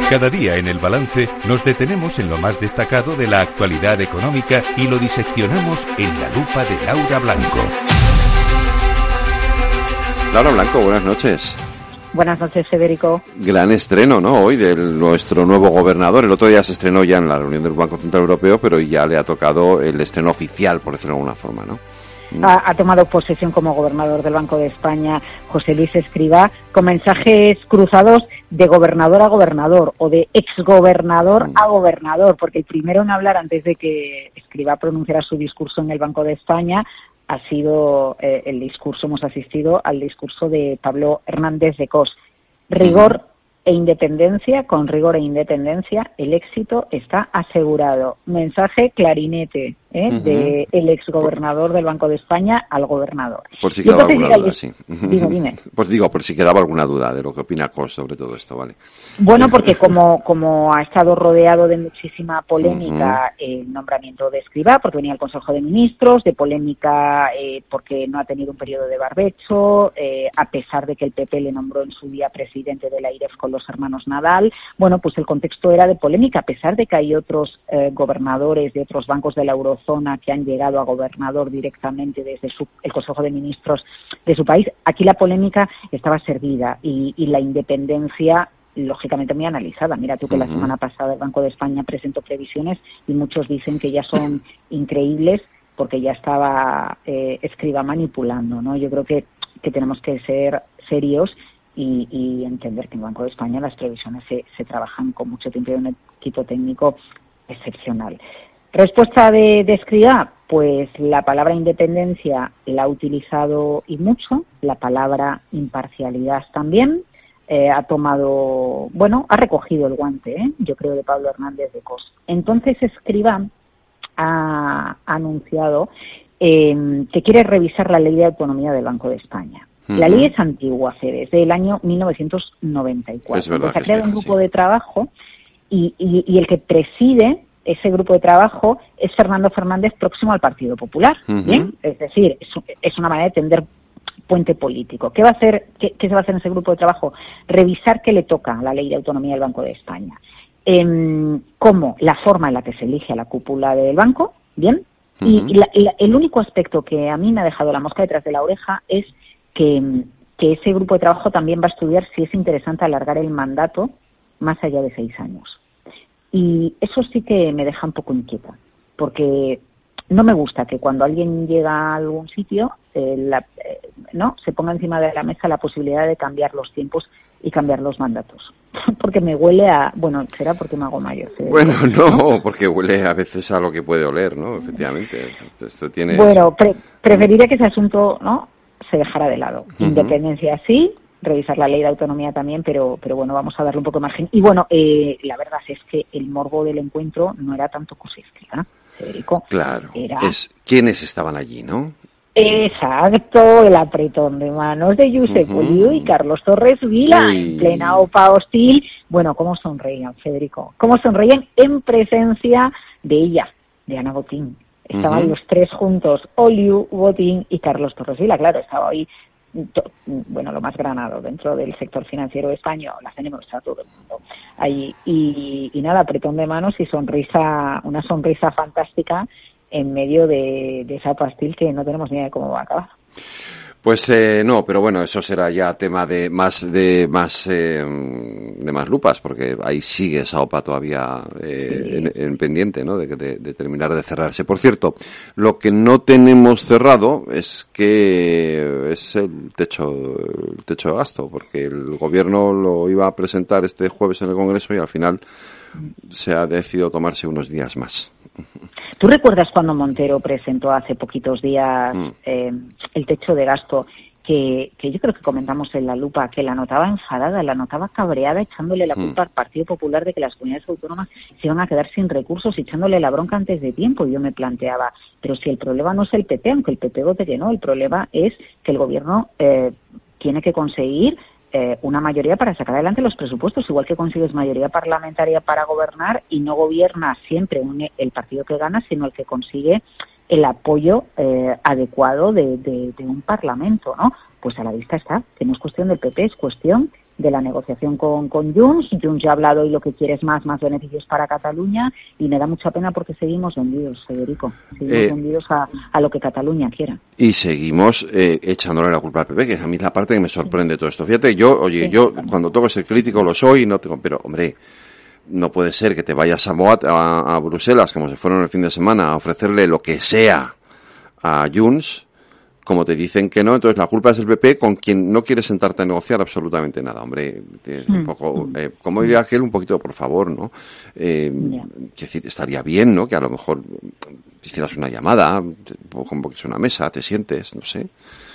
Cada día en El Balance nos detenemos en lo más destacado de la actualidad económica y lo diseccionamos en la lupa de Laura Blanco. Laura Blanco, buenas noches. Buenas noches, Federico. Gran estreno, ¿no?, hoy de nuestro nuevo gobernador. El otro día se estrenó ya en la reunión del Banco Central Europeo, pero ya le ha tocado el estreno oficial, por decirlo de alguna forma, ¿no? Ha tomado posesión como gobernador del Banco de España José Luis Escrivá, con mensajes cruzados de gobernador a gobernador o de exgobernador a gobernador, porque el primero en hablar antes de que Escrivá pronunciara su discurso en el Banco de España ha sido hemos asistido al discurso de Pablo Hernández de Cos. Rigor e independencia, con rigor e independencia, el éxito está asegurado. Mensaje clarinete de el exgobernador del Banco de España al gobernador. Por si quedaba alguna duda, sí. Dime. Pues digo, por si quedaba alguna duda de lo que opina Cos sobre todo esto, ¿vale? Bueno, porque como ha estado rodeado de muchísima polémica el nombramiento de Escrivá, porque venía al Consejo de Ministros, de polémica porque no ha tenido un periodo de barbecho, a pesar de que el PP le nombró en su día presidente de la IREF con los hermanos Nadal. Bueno, pues el contexto era de polémica, a pesar de que hay otros gobernadores de otros bancos de la eurozona que han llegado a gobernador directamente desde el Consejo de Ministros de su país. Aquí la polémica estaba servida y la independencia lógicamente muy analizada. Mira tú que la semana pasada el Banco de España presentó previsiones y muchos dicen que ya son increíbles porque ya estaba Escrivá manipulando, ¿no? Yo creo que tenemos que ser serios y entender que en el Banco de España las previsiones se trabajan con mucho tiempo y un equipo técnico excepcional. Respuesta de Escrivá, pues la palabra independencia la ha utilizado y mucho, la palabra imparcialidad también, ha recogido el guante, yo creo, de Pablo Hernández de Cos. Entonces Escrivá ha anunciado que quiere revisar la ley de autonomía del Banco de España. La ley es antigua, Fede, es del año 1994. Es verdad. Se ha creado un grupo de trabajo y el que preside ese grupo de trabajo es Fernando Fernández, próximo al Partido Popular. ¿Bien? Es decir, es una manera de tender puente político. ¿Qué va a hacer? ¿Qué se va a hacer en ese grupo de trabajo? Revisar qué le toca a la ley de autonomía del Banco de España. Cómo la forma en la que se elige a la cúpula del banco, ¿bien? Y el único aspecto que a mí me ha dejado la mosca detrás de la oreja es que ese grupo de trabajo también va a estudiar si es interesante alargar el mandato más allá de 6 años. Y eso sí que me deja un poco inquieta, porque no me gusta que cuando alguien llega a algún sitio se ponga encima de la mesa la posibilidad de cambiar los tiempos y cambiar los mandatos. Porque me huele a... Bueno, será porque me hago mayor. Bueno, no, porque huele a veces a lo que puede oler, ¿no? Efectivamente. Esto tiene... Bueno, preferiría que ese asunto se dejara de lado. Independencia sí, revisar la ley de autonomía también, pero bueno, vamos a darle un poco de margen. Y bueno, la verdad es que el morbo del encuentro no era tanto José Escrivá, Federico. Claro, ¿quiénes estaban allí, no? Exacto, el apretón de manos de Josep Oliu y Carlos Torres Vila en plena OPA hostil. Bueno, cómo sonreían, Federico, cómo sonreían en presencia de ella, de Ana Botín. Estaban los tres juntos, Oliu, Botín y Carlos Torres Vila. Claro, estaba ahí lo más granado dentro del sector financiero español, la tenemos a todo el mundo ahí, y nada, apretón de manos y una sonrisa fantástica en medio de esa pastil que no tenemos ni idea de cómo va a acabar. Pues no, pero bueno, eso será ya tema de más lupas, porque ahí sigue esa OPA todavía en pendiente, ¿no? De terminar de cerrarse. Por cierto, lo que no tenemos cerrado es el techo de gasto, porque el gobierno lo iba a presentar este jueves en el Congreso y al final se ha decidido tomarse unos días más. ¿Tú recuerdas cuando Montero presentó hace poquitos días el techo de gasto? Que yo creo que comentamos en la lupa, que la notaba enfadada, la notaba cabreada, echándole la culpa al Partido Popular de que las comunidades autónomas se iban a quedar sin recursos, echándole la bronca antes de tiempo. Y yo me planteaba, pero si el problema no es el PP, aunque el PP vote que no, el problema es que el gobierno tiene que conseguir una mayoría para sacar adelante los presupuestos, igual que consigues mayoría parlamentaria para gobernar y no gobierna siempre el partido que gana, sino el que consigue el apoyo adecuado de un parlamento, ¿no? Pues a la vista está, que no es cuestión del PP, es cuestión de la negociación con Junts. Junts ya ha hablado y lo que quiere es más beneficios para Cataluña, y me da mucha pena porque seguimos vendidos, Federico. Seguimos vendidos a lo que Cataluña quiera. Y seguimos echándole la culpa al PP, que a mí es la parte que me sorprende de todo esto. Fíjate, yo cuando tengo que ser crítico lo soy, pero hombre, no puede ser que te vayas a Bruselas, como se fueron el fin de semana, a ofrecerle lo que sea a Junts, como te dicen que no, entonces la culpa es del PP, con quien no quieres sentarte a negociar absolutamente nada. Hombre, un poco, como diría aquel, un poquito, por favor, ¿no? Decir, estaría bien, ¿no? Que a lo mejor hicieras una llamada, convoques una mesa, te sientes, no sé,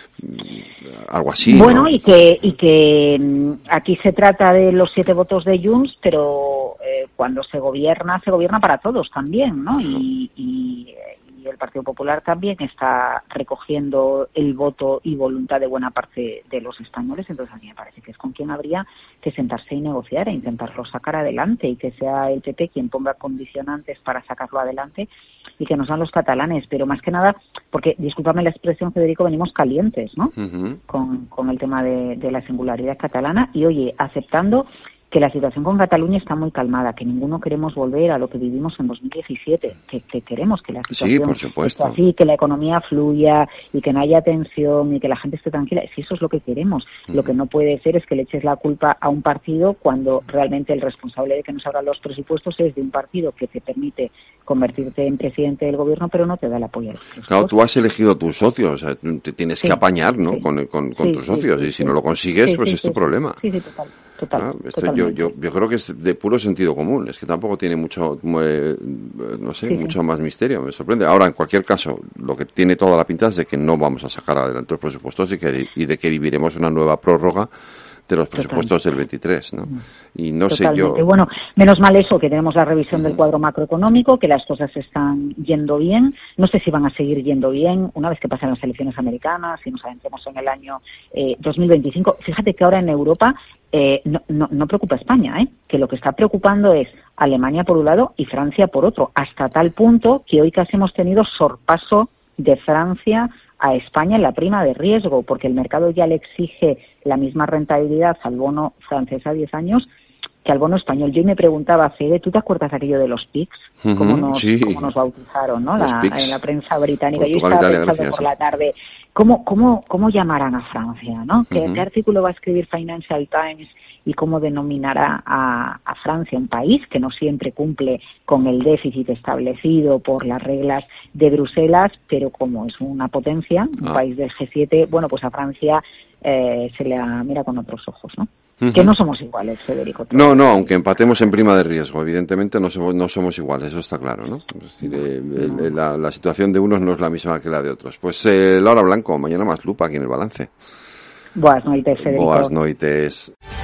algo así. Bueno, ¿no? y que aquí se trata de los 7 votos de Junts, pero cuando se gobierna para todos también, ¿no? Y el Partido Popular también está recogiendo el voto y voluntad de buena parte de los españoles. Entonces a mí me parece que es con quien habría que sentarse y negociar e intentarlo sacar adelante, y que sea el PP quien ponga condicionantes para sacarlo adelante y que no sean los catalanes. Pero más que nada, porque, discúlpame la expresión, Federico, venimos calientes, ¿no? Con el tema de la singularidad catalana, y oye, aceptando que la situación con Cataluña está muy calmada, que ninguno queremos volver a lo que vivimos en 2017, que queremos que la situación esté así, que la economía fluya y que no haya tensión y que la gente esté tranquila. Si eso es lo que queremos, lo que no puede ser es que le eches la culpa a un partido cuando realmente el responsable de que no se abran los presupuestos es de un partido que te permite convertirte en presidente del gobierno, pero no te da el apoyo. Claro, tú has elegido tus socios, o sea, te tienes que apañar, ¿no? Con tus socios, y si no lo consigues, pues es tu problema. Sí, total. Yo creo que es de puro sentido común, es que tampoco tiene mucho, mucho más misterio, me sorprende. Ahora, en cualquier caso, lo que tiene toda la pinta es de que no vamos a sacar adelante los presupuestos y de que viviremos una nueva prórroga de los presupuestos del 23, ¿no? Y no Totalmente. sé yo... Bueno, menos mal eso, que tenemos la revisión del cuadro macroeconómico, que las cosas están yendo bien. No sé si van a seguir yendo bien una vez que pasen las elecciones americanas y nos adentremos en el año 2025. Fíjate que ahora en Europa no preocupa España, que lo que está preocupando es Alemania por un lado y Francia por otro, hasta tal punto que hoy casi hemos tenido sorpaso de Francia a España en la prima de riesgo, porque el mercado ya le exige la misma rentabilidad al bono francés a 10 años que al bono español. Yo me preguntaba, Fede, ¿tú te acuerdas aquello de los PICs? ¿Cómo nos bautizaron, ¿no? En la prensa británica. Portugal, yo estaba Italia, pensando Grecia, por la tarde, ¿cómo llamarán a Francia, ¿no? ¿Qué artículo va a escribir Financial Times y cómo denominará a Francia, un país que no siempre cumple con el déficit establecido por las reglas de Bruselas, pero como es una potencia, un país del G7, bueno, pues a Francia se le mira con otros ojos, ¿no? Que no somos iguales, Federico. No, aunque empatemos en prima de riesgo, evidentemente no somos iguales, eso está claro, ¿no? Es decir, la situación de unos no es la misma que la de otros. Pues Laura Blanco, mañana más lupa aquí en el balance. Boas noites, Federico. Boas noites.